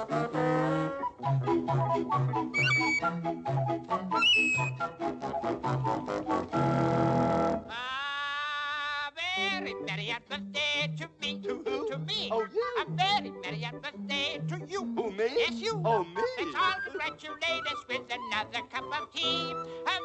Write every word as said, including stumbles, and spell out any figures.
A very merry birthday to me. To who? To me. Oh, you. A very merry birthday to you. Who, me? Yes, you. Oh, me. Let's all congratulate us with another cup of tea. A